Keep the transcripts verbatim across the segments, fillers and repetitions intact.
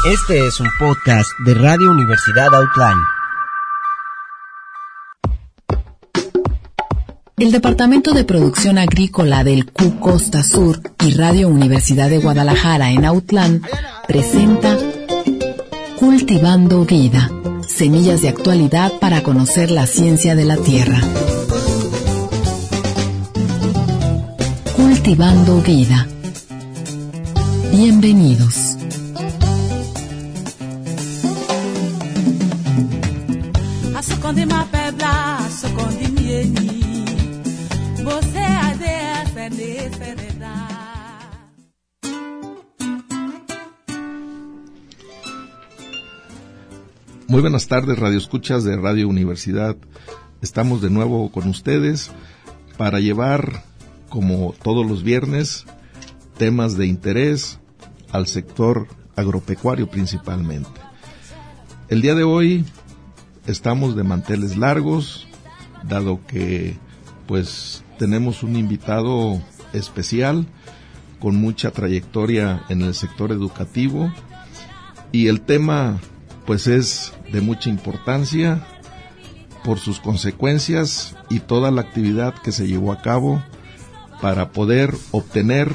Este es un podcast de Radio Universidad Outline. El Departamento de Producción Agrícola del Q Costa Sur y Radio Universidad de Guadalajara en Outland presenta Cultivando Vida, semillas de actualidad para conocer la ciencia de la tierra. Cultivando Vida. Bienvenidos. Muy buenas tardes, radioescuchas de Radio Universidad. Estamos de nuevo con ustedes para llevar, como todos los viernes, temas de interés al sector agropecuario principalmente. El día de hoy estamos de manteles largos, dado que pues tenemos un invitado especial con mucha trayectoria en el sector educativo, y el tema pues es de mucha importancia por sus consecuencias y toda la actividad que se llevó a cabo para poder obtener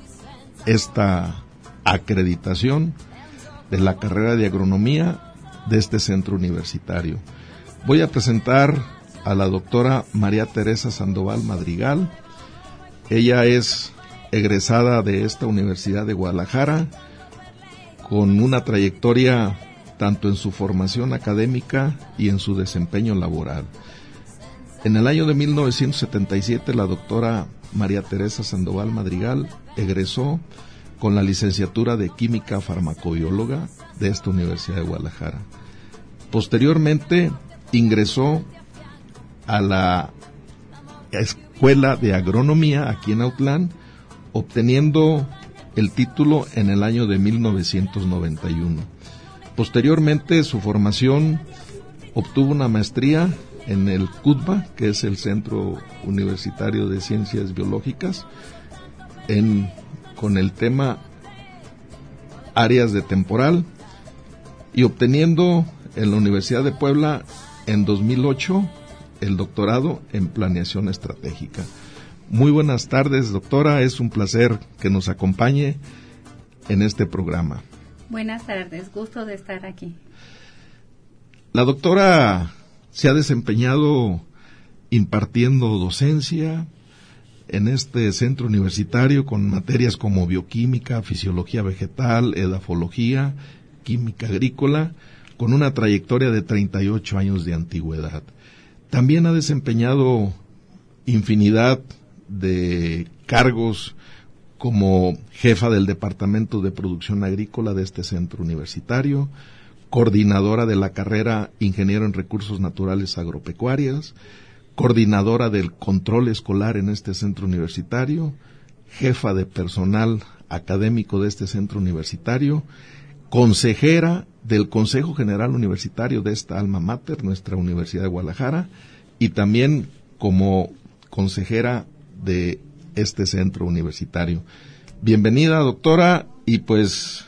esta acreditación de la carrera de agronomía de este centro universitario. Voy a presentar a la doctora María Teresa Sandoval Madrigal. Ella es egresada de esta Universidad de Guadalajara con una trayectoria tanto en su formación académica y en su desempeño laboral. En el año de mil novecientos setenta y siete, la doctora María Teresa Sandoval Madrigal egresó con la licenciatura de Química Farmacobióloga de esta Universidad de Guadalajara. Posteriormente ingresó a la Escuela de Agronomía aquí en Autlán, obteniendo el título en el año de mil novecientos noventa y uno. Posteriormente, su formación obtuvo una maestría en el C U D B A, que es el Centro Universitario de Ciencias Biológicas, en, con el tema áreas de temporal, y obteniendo en la Universidad de Puebla en dos mil ocho el doctorado en planeación estratégica. Muy buenas tardes, doctora, es un placer que nos acompañe en este programa. Buenas tardes, gusto de estar aquí. La doctora se ha desempeñado impartiendo docencia en este centro universitario con materias como bioquímica, fisiología vegetal, edafología, química agrícola, con una trayectoria de treinta y ocho años de antigüedad. También ha desempeñado infinidad de cargos como jefa del Departamento de Producción Agrícola de este centro universitario, coordinadora de la carrera Ingeniero en Recursos Naturales Agropecuarias, coordinadora del control escolar en este centro universitario, jefa de personal académico de este centro universitario, consejera del Consejo General Universitario de esta alma mater, nuestra Universidad de Guadalajara, y también como consejera de este centro universitario. Bienvenida, doctora, y pues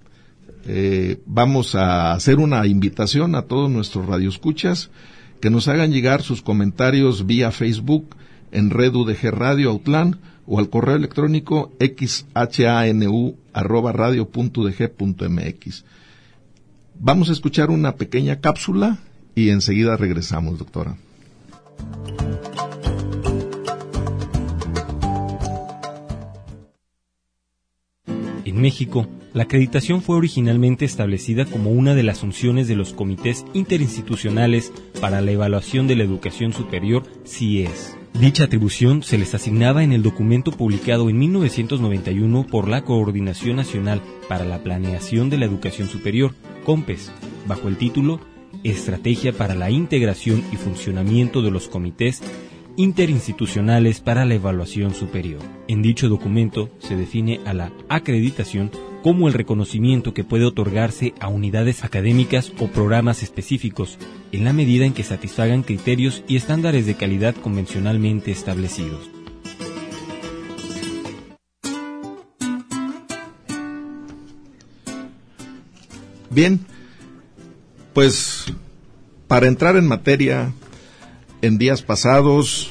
eh, vamos a hacer una invitación a todos nuestros radioescuchas que nos hagan llegar sus comentarios vía Facebook en Red U D G Radio Autlán o al correo electrónico xhanu arroba radio punto u d g punto m x. Vamos a escuchar una pequeña cápsula y enseguida regresamos, doctora. En México, la acreditación fue originalmente establecida como una de las funciones de los comités interinstitucionales para la evaluación de la educación superior, C I E S. Dicha atribución se les asignaba en el documento publicado en mil novecientos noventa y uno por la Coordinación Nacional para la Planeación de la Educación Superior, COMPES, bajo el título Estrategia para la Integración y Funcionamiento de los Comités Interinstitucionales para la Evaluación Superior. En dicho documento se define a la acreditación como el reconocimiento que puede otorgarse a unidades académicas o programas específicos, en la medida en que satisfagan criterios y estándares de calidad convencionalmente establecidos. Bien, pues para entrar en materia, en días pasados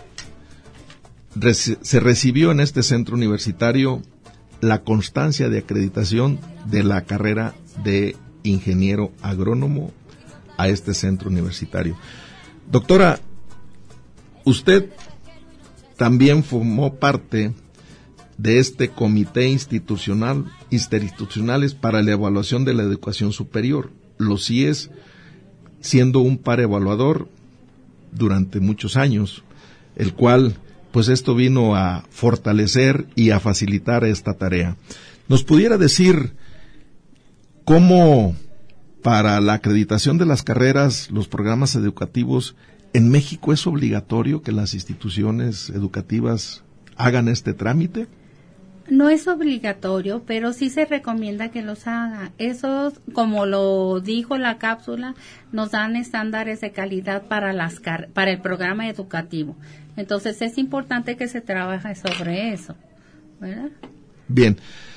reci- se recibió en este centro universitario la constancia de acreditación de la carrera de ingeniero agrónomo a este centro universitario. Doctora, usted también formó parte de este comité institucional, institucionales para la evaluación de la educación superior, los C I E S, siendo un par evaluador durante muchos años, el cual, pues esto vino a fortalecer y a facilitar esta tarea. ¿Nos pudiera decir cómo para la acreditación de las carreras, los programas educativos, en México es obligatorio que las instituciones educativas hagan este trámite? No es obligatorio, pero sí se recomienda que los haga. Esos, como lo dijo la cápsula, nos dan estándares de calidad para las car- para el programa educativo. Entonces es importante que se trabaje sobre eso, ¿verdad? Bien.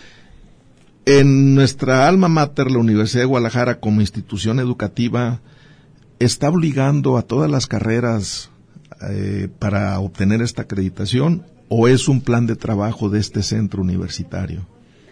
En nuestra alma mater, la Universidad de Guadalajara, como institución educativa, está obligando a todas las carreras eh, para obtener esta acreditación, ¿o es un plan de trabajo de este centro universitario?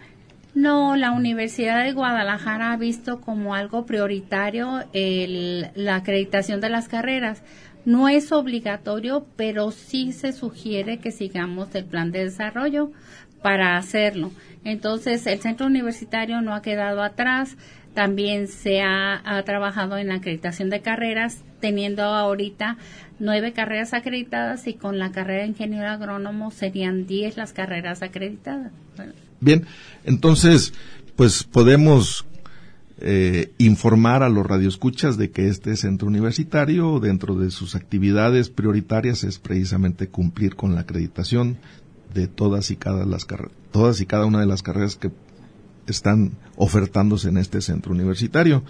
No, la Universidad de Guadalajara ha visto como algo prioritario el, la acreditación de las carreras. No es obligatorio, pero sí se sugiere que sigamos el plan de desarrollo para hacerlo. Entonces, el centro universitario no ha quedado atrás. También se ha, ha trabajado en la acreditación de carreras, teniendo ahorita nueve carreras acreditadas, y con la carrera de ingeniero agrónomo serían diez las carreras acreditadas. Bien, entonces, pues podemos eh, informar a los radioescuchas de que este centro universitario, dentro de sus actividades prioritarias, es precisamente cumplir con la acreditación de todas y cada las carreras, todas y cada una de las carreras que están ofertándose en este centro universitario.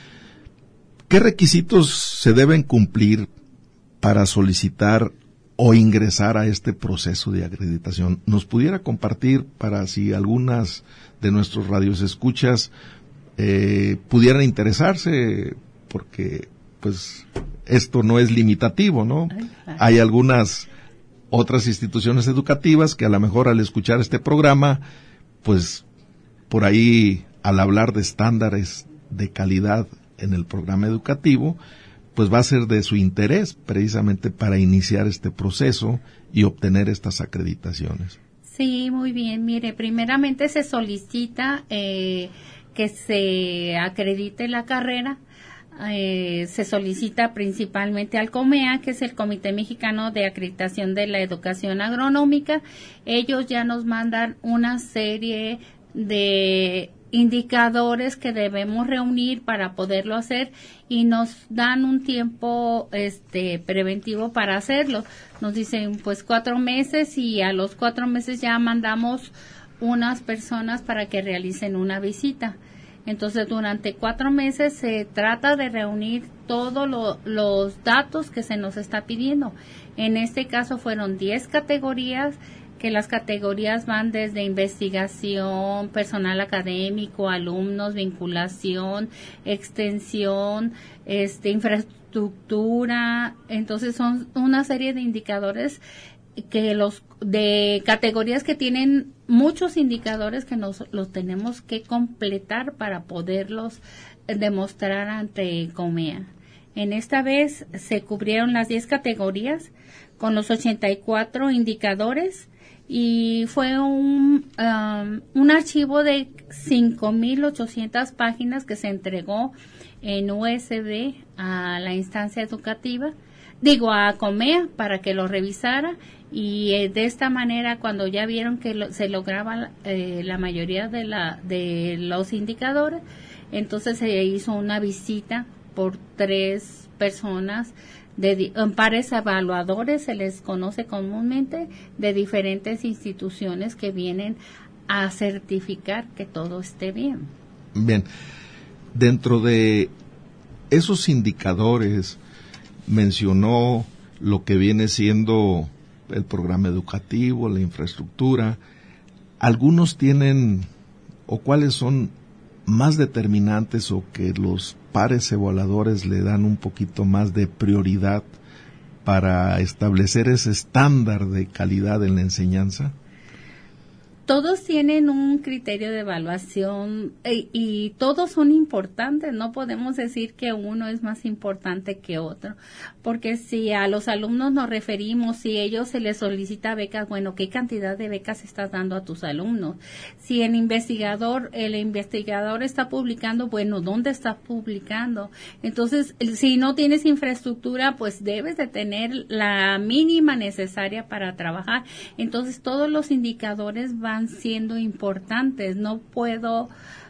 ¿Qué requisitos se deben cumplir para solicitar o ingresar a este proceso de acreditación? ¿Nos pudiera compartir para si algunas de nuestros radios escuchas eh, pudieran interesarse? Porque pues esto no es limitativo, ¿no? Hay algunas otras instituciones educativas que a lo mejor al escuchar este programa, pues por ahí al hablar de estándares de calidad en el programa educativo, pues va a ser de su interés precisamente para iniciar este proceso y obtener estas acreditaciones. Sí, muy bien. Mire, primeramente se solicita eh, que se acredite la carrera. Eh, se solicita principalmente al COMEA, que es el Comité Mexicano de Acreditación de la Educación Agronómica. Ellos ya nos mandan una serie de indicadores que debemos reunir para poderlo hacer, y nos dan un tiempo este preventivo para hacerlo. Nos dicen pues cuatro meses, y a los cuatro meses ya mandamos unas personas para que realicen una visita. Entonces, durante cuatro meses se trata de reunir todos lo, los datos que se nos está pidiendo. En este caso fueron diez categorías, que las categorías van desde investigación, personal académico, alumnos, vinculación, extensión, este, infraestructura. Entonces, son una serie de indicadores que los de categorías que tienen muchos indicadores que nos los tenemos que completar para poderlos demostrar ante COMEA. En esta vez se cubrieron las diez categorías con los ochenta y cuatro indicadores, y fue un um, un archivo de cinco mil ochocientas páginas que se entregó en U S B a la instancia educativa, digo a COMEA, para que lo revisara. Y eh, de esta manera, cuando ya vieron que lo, se lograba eh, la mayoría de la de los indicadores, entonces se hizo una visita por tres personas, de pares evaluadores, se les conoce comúnmente, de diferentes instituciones que vienen a certificar que todo esté bien. Bien, dentro de esos indicadores mencionó lo que viene siendo el programa educativo, la infraestructura. Algunos tienen, o cuáles son más determinantes o que los pares evaluadores le dan un poquito más de prioridad para establecer ese estándar de calidad en la enseñanza? Todos tienen un criterio de evaluación y, y todos son importantes. No podemos decir que uno es más importante que otro, porque si a los alumnos nos referimos, si a ellos se les solicita becas, bueno, ¿qué cantidad de becas estás dando a tus alumnos? Si el investigador, el investigador está publicando, bueno, ¿dónde está publicando? Entonces, si no tienes infraestructura, pues debes de tener la mínima necesaria para trabajar. Entonces, todos los indicadores van siendo importantes. No puedo,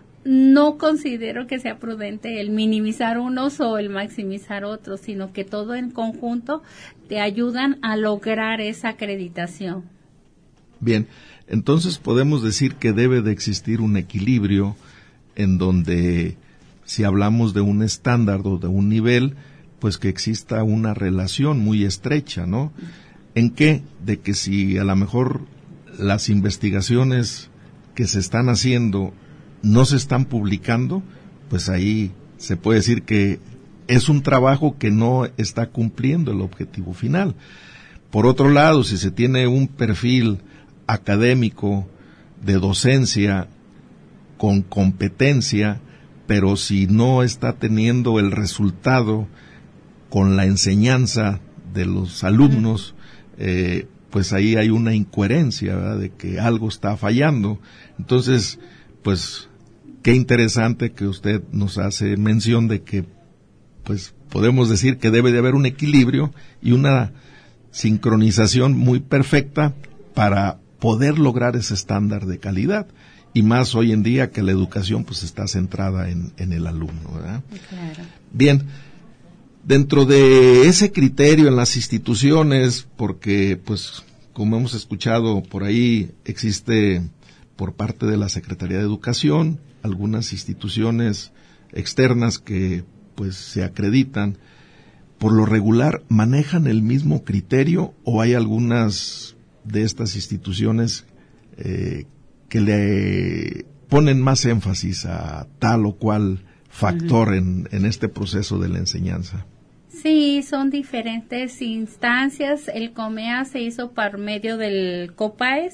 no considero que sea prudente el minimizar unos o el maximizar otros, sino que todo en conjunto te ayudan a lograr esa acreditación. Bien, entonces podemos decir que debe de existir un equilibrio en donde, si hablamos de un estándar o de un nivel, pues que exista una relación muy estrecha, ¿no? ¿En qué? De que si a lo mejor las investigaciones que se están haciendo no se están publicando, pues ahí se puede decir que es un trabajo que no está cumpliendo el objetivo final. Por otro lado, si se tiene un perfil académico de docencia con competencia, pero si no está teniendo el resultado con la enseñanza de los alumnos, eh, pues ahí hay una incoherencia, ¿verdad?, de que algo está fallando. Entonces, pues, qué interesante que usted nos hace mención de que, pues, podemos decir que debe de haber un equilibrio y una sincronización muy perfecta para poder lograr ese estándar de calidad. Y más hoy en día que la educación, pues, está centrada en, en el alumno, ¿verdad? Claro. Bien. Dentro de ese criterio en las instituciones, porque pues como hemos escuchado por ahí, existe por parte de la Secretaría de Educación algunas instituciones externas que pues se acreditan. Por lo regular, ¿manejan el mismo criterio o hay algunas de estas instituciones eh, que le ponen más énfasis a tal o cual factor uh-huh. en, en este proceso de la enseñanza? Sí, son diferentes instancias. El COMEA se hizo por medio del COPAES,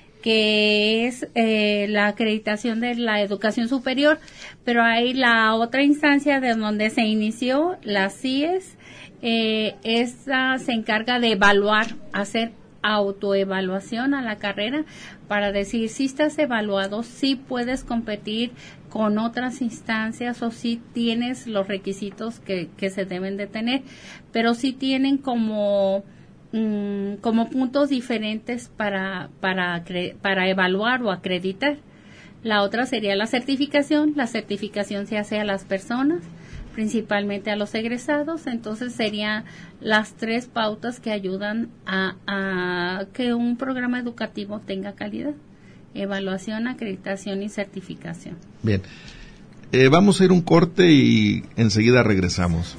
que es eh, la acreditación de la educación superior, pero hay la otra instancia de donde se inició, la C I E S, eh, esa se encarga de evaluar, hacer autoevaluación a la carrera para decir si estás evaluado, si puedes competir con otras instancias o si tienes los requisitos que, que se deben de tener, pero sí tienen como mm, como puntos diferentes para para para evaluar o acreditar. La otra sería la certificación. La certificación se hace a las personas, principalmente a los egresados. Entonces serían las tres pautas que ayudan a, a que un programa educativo tenga calidad: evaluación, acreditación y certificación. Bien, eh, vamos a ir un corte y enseguida regresamos.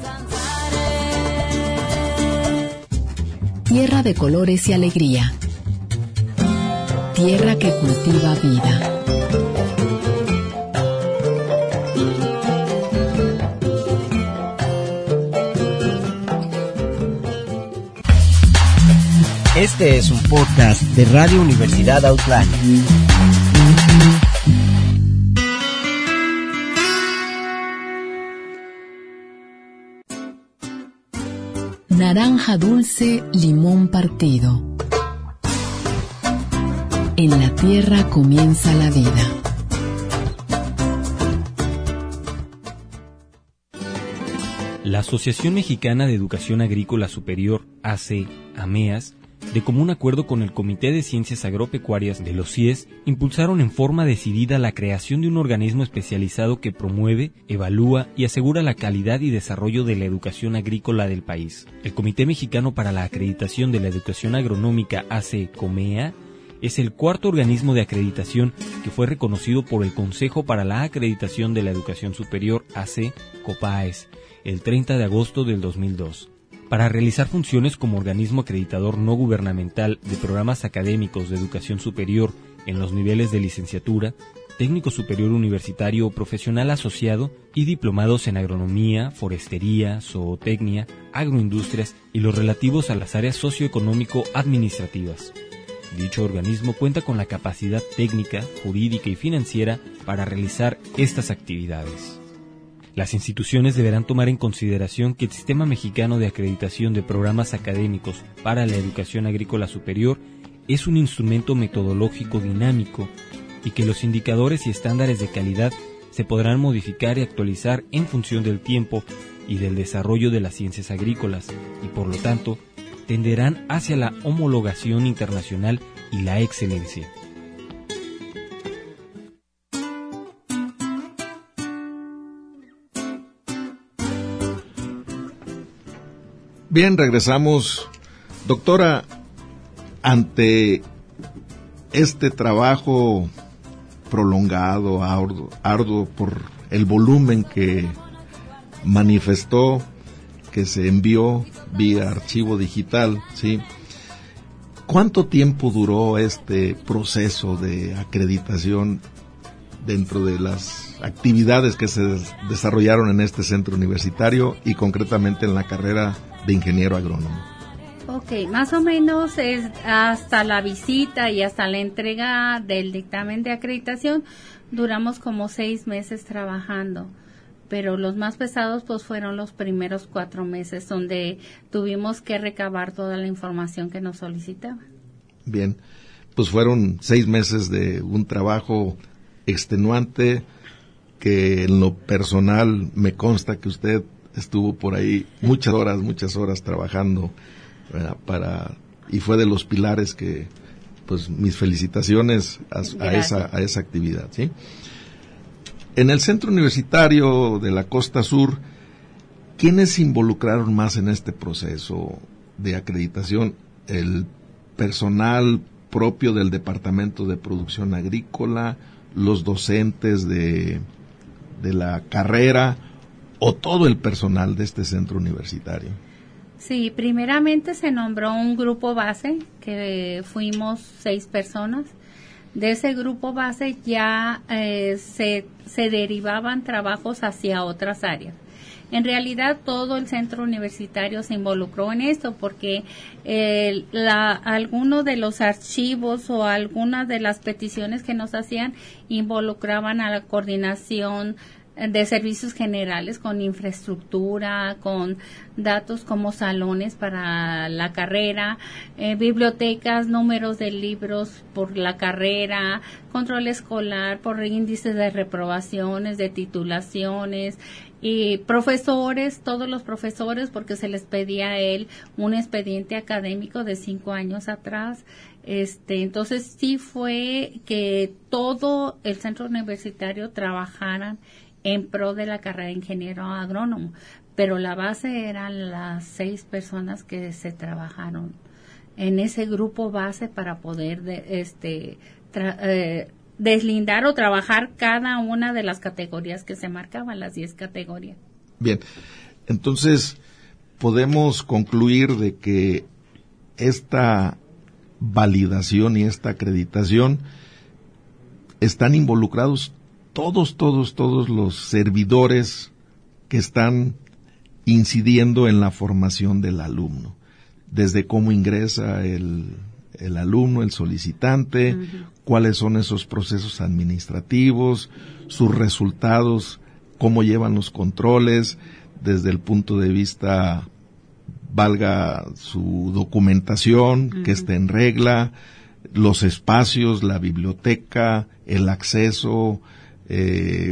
Tierra de colores y alegría. Tierra que cultiva vida. Este es un podcast de Radio Universidad Outland. Naranja dulce, limón partido. En la tierra comienza la vida. La Asociación Mexicana de Educación Agrícola Superior, A C, AMEAS, de común acuerdo con el Comité de Ciencias Agropecuarias de los C I E S, impulsaron en forma decidida la creación de un organismo especializado que promueve, evalúa y asegura la calidad y desarrollo de la educación agrícola del país. El Comité Mexicano para la Acreditación de la Educación Agronómica, A C, COMEA, es el cuarto organismo de acreditación que fue reconocido por el Consejo para la Acreditación de la Educación Superior, A C, COPAES, el treinta de agosto del dos mil dos. Para realizar funciones como organismo acreditador no gubernamental de programas académicos de educación superior en los niveles de licenciatura, técnico superior universitario o profesional asociado y diplomados en agronomía, forestería, zootecnia, agroindustrias y los relativos a las áreas socioeconómico-administrativas. Dicho organismo cuenta con la capacidad técnica, jurídica y financiera para realizar estas actividades. Las instituciones deberán tomar en consideración que el Sistema Mexicano de Acreditación de Programas Académicos para la Educación Agrícola Superior es un instrumento metodológico dinámico y que los indicadores y estándares de calidad se podrán modificar y actualizar en función del tiempo y del desarrollo de las ciencias agrícolas y, por lo tanto, tenderán hacia la homologación internacional y la excelencia. Bien, regresamos. Doctora, ante este trabajo prolongado, arduo, arduo por el volumen que manifestó, que se envió vía archivo digital, ¿sí? ¿Cuánto tiempo duró este proceso de acreditación dentro de las actividades que se des- desarrollaron en este centro universitario y concretamente en la carrera de ingeniero agrónomo? Ok, más o menos es hasta la visita y hasta la entrega del dictamen de acreditación duramos como seis meses trabajando, pero los más pesados pues fueron los primeros cuatro meses donde tuvimos que recabar toda la información que nos solicitaban. Bien, pues fueron seis meses de un trabajo extenuante que en lo personal me consta que usted estuvo por ahí muchas horas, muchas horas trabajando, ¿verdad? Para, y fue de los pilares que, pues, mis felicitaciones a, a esa a esa actividad, ¿sí? En el centro universitario de la Costa Sur, ¿quiénes se involucraron más en este proceso de acreditación? ¿El personal propio del Departamento de Producción Agrícola, los docentes de, de la carrera o todo el personal de este centro universitario? Sí, primeramente se nombró un grupo base, que fuimos seis personas. De ese grupo base ya eh, se, se derivaban trabajos hacia otras áreas. En realidad todo el centro universitario se involucró en esto porque eh, la, algunos de los archivos o algunas de las peticiones que nos hacían involucraban a la coordinación de servicios generales con infraestructura, con datos como salones para la carrera, eh, bibliotecas, números de libros por la carrera, control escolar por índices de reprobaciones, de titulaciones, y profesores, todos los profesores, porque se les pedía a él un expediente académico de cinco años atrás. Este, entonces sí fue que todo el centro universitario trabajara en pro de la carrera de ingeniero agrónomo, pero la base eran las seis personas que se trabajaron en ese grupo base para poder de, este tra, eh, deslindar o trabajar cada una de las categorías que se marcaban, las diez categorías. Bien, entonces podemos concluir de que esta validación y esta acreditación están involucrados todos, todos, todos los servidores que están incidiendo en la formación del alumno, desde cómo ingresa el, el alumno, el solicitante, uh-huh. cuáles son esos procesos administrativos, sus resultados, cómo llevan los controles, desde el punto de vista, valga su documentación, uh-huh. que esté en regla, los espacios, la biblioteca, el acceso, Eh,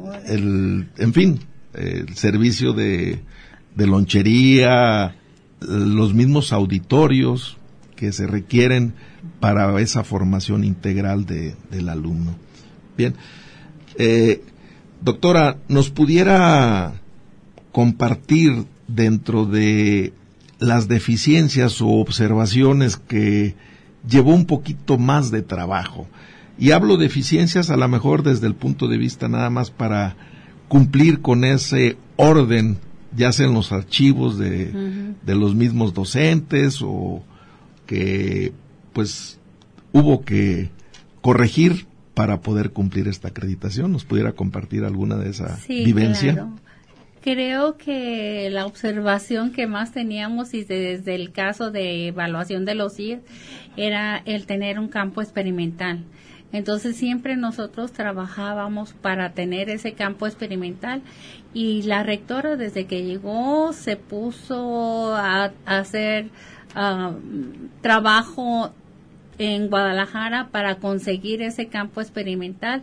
el, en fin, eh, el servicio de, de lonchería, los mismos auditorios que se requieren para esa formación integral de, del alumno. Bien, eh, doctora, ¿nos pudiera compartir dentro de las deficiencias o observaciones que llevó un poquito más de trabajo? Y hablo de eficiencias a lo mejor desde el punto de vista nada más para cumplir con ese orden, ya sea en los archivos de, uh-huh. de los mismos docentes o que pues hubo que corregir para poder cumplir esta acreditación? ¿Nos pudiera compartir alguna de esa sí, vivencia? Claro. Creo que la observación que más teníamos y desde el caso de evaluación de los I E era el tener un campo experimental. Entonces siempre nosotros trabajábamos para tener ese campo experimental y la rectora desde que llegó se puso a, a hacer uh, trabajo en Guadalajara para conseguir ese campo experimental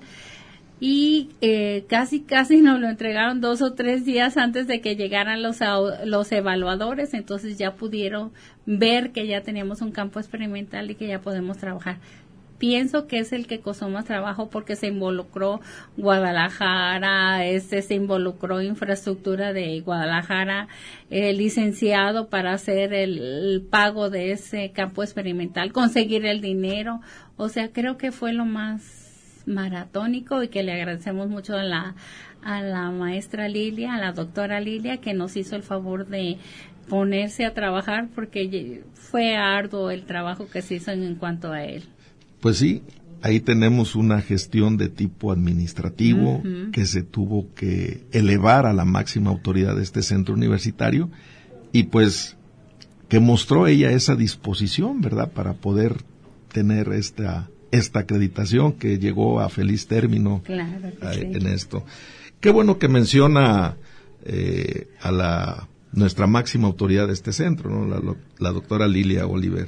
y eh, casi casi nos lo entregaron dos o tres días antes de que llegaran los los evaluadores, entonces ya pudieron ver que ya teníamos un campo experimental y que ya podemos trabajar. Pienso que es el que costó más trabajo porque se involucró Guadalajara, este se involucró infraestructura de Guadalajara, el licenciado para hacer el, el pago de ese campo experimental, conseguir el dinero, o sea, creo que fue lo más maratónico y que le agradecemos mucho a la a la maestra Lilia, a la doctora Lilia, que nos hizo el favor de ponerse a trabajar porque fue arduo el trabajo que se hizo en, en cuanto a él. Pues sí, ahí tenemos una gestión de tipo administrativo uh-huh. que se tuvo que elevar a la máxima autoridad de este centro universitario y pues que mostró ella esa disposición, ¿verdad?, para poder tener esta esta acreditación que llegó a feliz término claro que a, sí. en esto. Qué bueno que menciona eh, a la nuestra máxima autoridad de este centro, ¿no?, la, la doctora Lilia Oliver.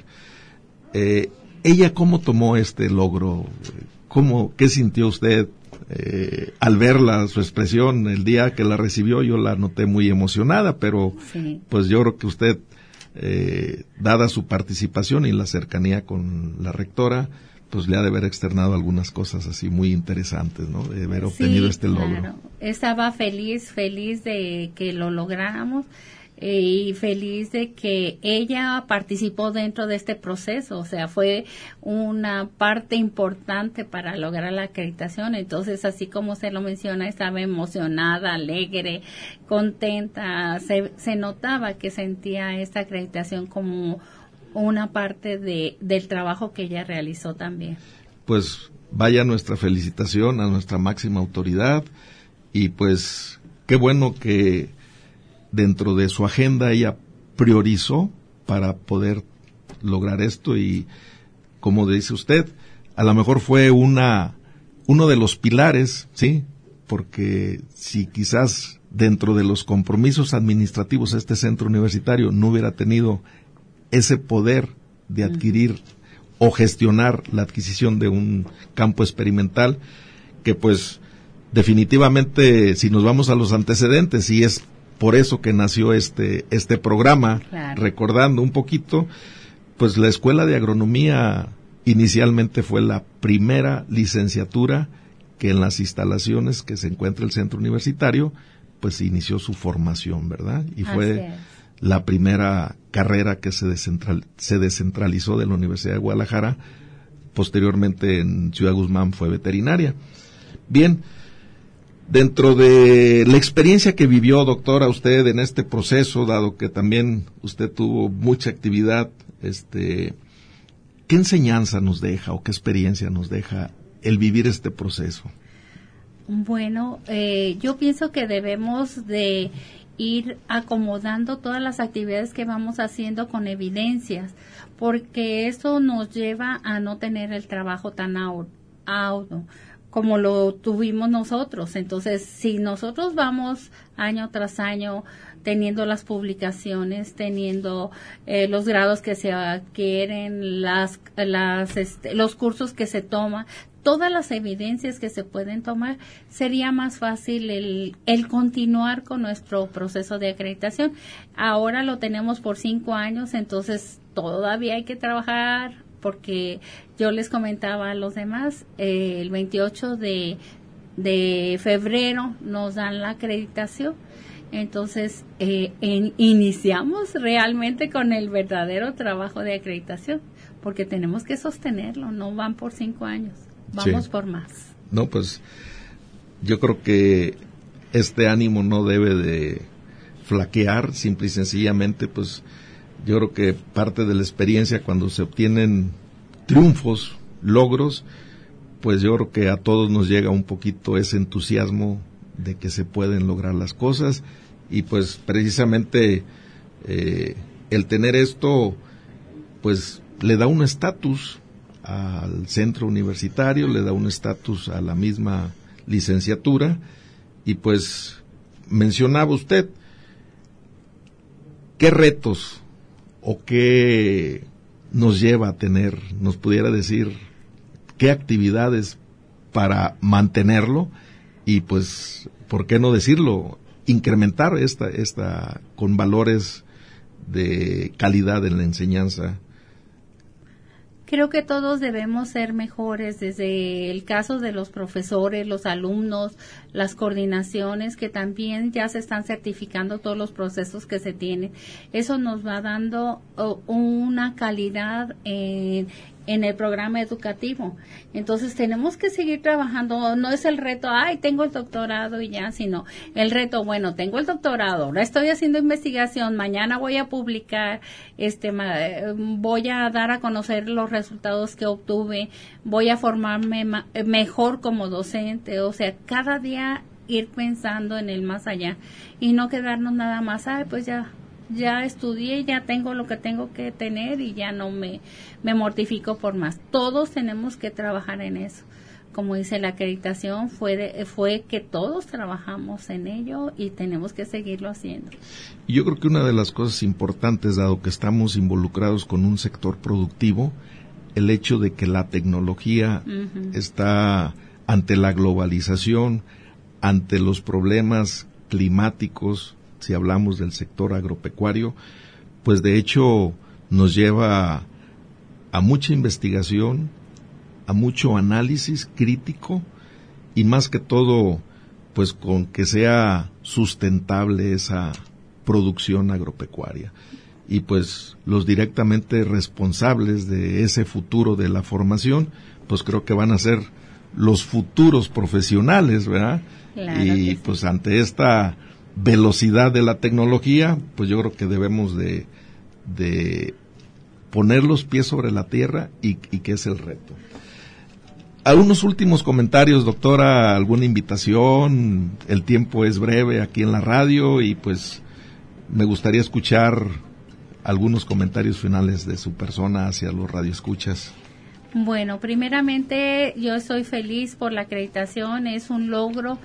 Eh, ¿Ella cómo tomó este logro? ¿Cómo, qué sintió usted eh, al verla, su expresión el día que la recibió? Yo la noté muy emocionada, pero sí. pues yo creo que usted, eh, dada su participación y la cercanía con la rectora, pues le ha de haber externado algunas cosas así muy interesantes, ¿no?, de haber obtenido sí, este logro. Claro. Estaba feliz, feliz de que lo lográramos. Y feliz de que ella participó dentro de este proceso, o sea, fue una parte importante para lograr la acreditación. Entonces, así como se lo menciona, estaba emocionada, alegre, contenta, se, se notaba que sentía esta acreditación como una parte de del trabajo que ella realizó también. Pues vaya nuestra felicitación a nuestra máxima autoridad y pues qué bueno que dentro de su agenda ella priorizó para poder lograr esto y, como dice usted, a lo mejor fue una uno de los pilares, sí, porque si quizás dentro de los compromisos administrativos este centro universitario no hubiera tenido ese poder de adquirir uh-huh. o gestionar la adquisición de un campo experimental, que pues definitivamente si nos vamos a los antecedentes y es por eso que nació este este programa, claro. Recordando un poquito, pues la Escuela de Agronomía inicialmente fue la primera licenciatura que en las instalaciones que se encuentra el centro universitario, pues inició su formación, ¿verdad? Y fue la primera carrera que se, descentral, se descentralizó de la Universidad de Guadalajara, posteriormente en Ciudad Guzmán fue veterinaria. Bien, dentro de la experiencia que vivió, doctora, usted en este proceso, dado que también usted tuvo mucha actividad, este, ¿qué enseñanza nos deja o qué experiencia nos deja el vivir este proceso? Bueno, eh, yo pienso que debemos de ir acomodando todas las actividades que vamos haciendo con evidencias, porque eso nos lleva a no tener el trabajo tan arduo como lo tuvimos nosotros. Entonces, si nosotros vamos año tras año teniendo las publicaciones, teniendo eh, los grados que se adquieren, las, las, este, los cursos que se toman, todas las evidencias que se pueden tomar, sería más fácil el, el continuar con nuestro proceso de acreditación. Ahora lo tenemos por cinco años, entonces todavía hay que trabajar, porque yo les comentaba a los demás, eh, el veintiocho de, de febrero nos dan la acreditación, entonces eh, en, iniciamos realmente con el verdadero trabajo de acreditación, porque tenemos que sostenerlo, no van por cinco años, vamos sí. por más. No, pues yo creo que este ánimo no debe de flaquear, simple y sencillamente, pues yo creo que parte de la experiencia cuando se obtienen triunfos, logros, pues yo creo que a todos nos llega un poquito ese entusiasmo de que se pueden lograr las cosas, y pues precisamente eh, el tener esto pues le da un estatus al centro universitario, le da un estatus a la misma licenciatura. Y pues mencionaba usted, ¿qué retos o qué nos lleva a tener, nos pudiera decir, qué actividades para mantenerlo y pues, ¿por qué no decirlo, incrementar esta, esta con valores de calidad en la enseñanza? Creo que todos debemos ser mejores, desde el caso de los profesores, los alumnos, las coordinaciones, que también ya se están certificando todos los procesos que se tienen. Eso nos va dando uh, una calidad en, en el programa educativo. Entonces tenemos que seguir trabajando. No es el reto, ay, tengo el doctorado y ya, sino el reto, bueno, tengo el doctorado, ahora estoy haciendo investigación, mañana voy a publicar, este, voy a dar a conocer los resultados que obtuve, voy a formarme ma- mejor como docente. O sea, cada día ir pensando en el más allá y no quedarnos nada más, ay, pues ya ya estudié, ya tengo lo que tengo que tener y ya no me, me mortifico por más. Todos tenemos que trabajar en eso. Como dice, la acreditación fue, de, fue que todos trabajamos en ello y tenemos que seguirlo haciendo. Y yo creo que una de las cosas importantes, dado que estamos involucrados con un sector productivo, el hecho de que la tecnología uh-huh. está ante la globalización, ante los problemas climáticos, si hablamos del sector agropecuario, pues de hecho nos lleva a, a mucha investigación, a mucho análisis crítico y más que todo, pues con que sea sustentable esa producción agropecuaria. Y pues los directamente responsables de ese futuro de la formación, pues creo que van a ser los futuros profesionales, ¿verdad? Claro y que pues sí. Ante esta velocidad de la tecnología, pues yo creo que debemos de, de poner los pies sobre la tierra y, y que es el reto. Algunos últimos comentarios, doctora, alguna invitación, el tiempo es breve aquí en la radio y pues me gustaría escuchar algunos comentarios finales de su persona hacia los radioescuchas. Bueno, primeramente yo estoy feliz por la acreditación, es un logro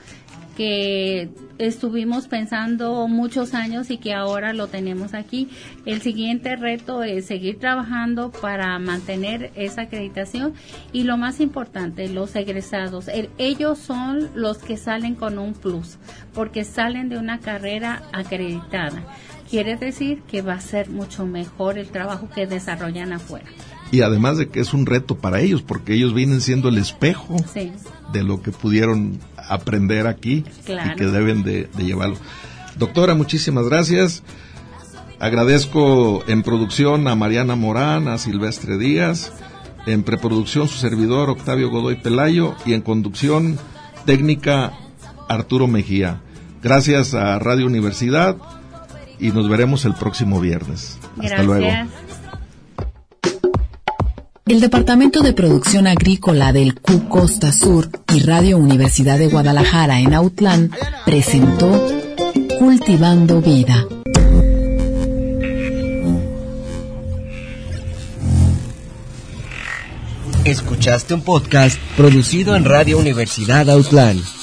que estuvimos pensando muchos años y que ahora lo tenemos aquí. El siguiente reto es seguir trabajando para mantener esa acreditación y lo más importante, los egresados, el, ellos son los que salen con un plus porque salen de una carrera acreditada. Quiere decir que va a ser mucho mejor el trabajo que desarrollan afuera. Y además de que es un reto para ellos, porque ellos vienen siendo el espejo sí. de lo que pudieron aprender aquí claro. y que deben de, de llevarlo. Doctora, muchísimas gracias. Agradezco en producción a Mariana Morán, a Silvestre Díaz, en preproducción su servidor Octavio Godoy Pelayo y en conducción técnica Arturo Mejía. Gracias a Radio Universidad y nos veremos el próximo viernes. Gracias. Hasta luego. El Departamento de Producción Agrícola del Q Costa Sur y Radio Universidad de Guadalajara en Autlán presentó Cultivando Vida. Escuchaste un podcast producido en Radio Universidad Autlán.